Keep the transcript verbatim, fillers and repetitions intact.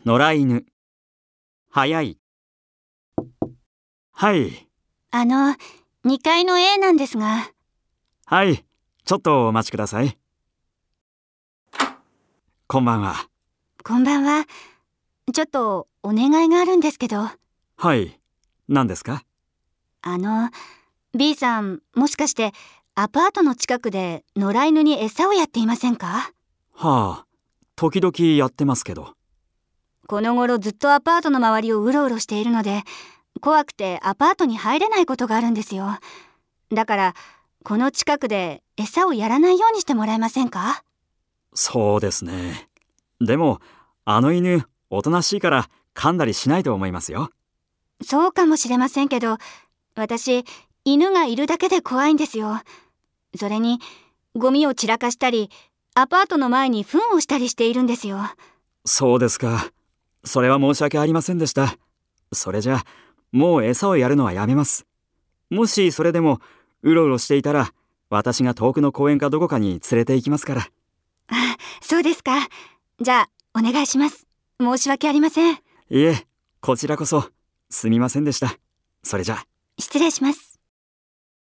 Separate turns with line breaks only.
野良犬。早い。はい。
あの、にかいの A なんですが。
はい、ちょっとお待ちください。こんばんは。
こんばんは。ちょっとお願いがあるんですけど。
はい、何ですか？
あの、B さん、もしかしてアパートの近くで野良犬に餌をやっていませんか？
はあ、時々やってますけど。
この頃ずっとアパートの周りをうろうろしているので、怖くてアパートに入れないことがあるんですよ。だから、この近くで餌をやらないようにしてもらえませんか？
そうですね。でも、あの犬、おとなしいから噛んだりしないと思いますよ。
そうかもしれませんけど、私、犬がいるだけで怖いんですよ。それに、ゴミを散らかしたり、アパートの前に糞をしたりしているんですよ。
そうですか。それは申し訳ありませんでした。それじゃ、もう餌をやるのはやめます。もしそれでも、うろうろしていたら、私が遠くの公園かどこかに連れて行きますから。
あ、そうですか。じゃあ、お願いします。申し訳ありません。
いえ、こちらこそ、すみませんでした。それじゃ。
失礼します。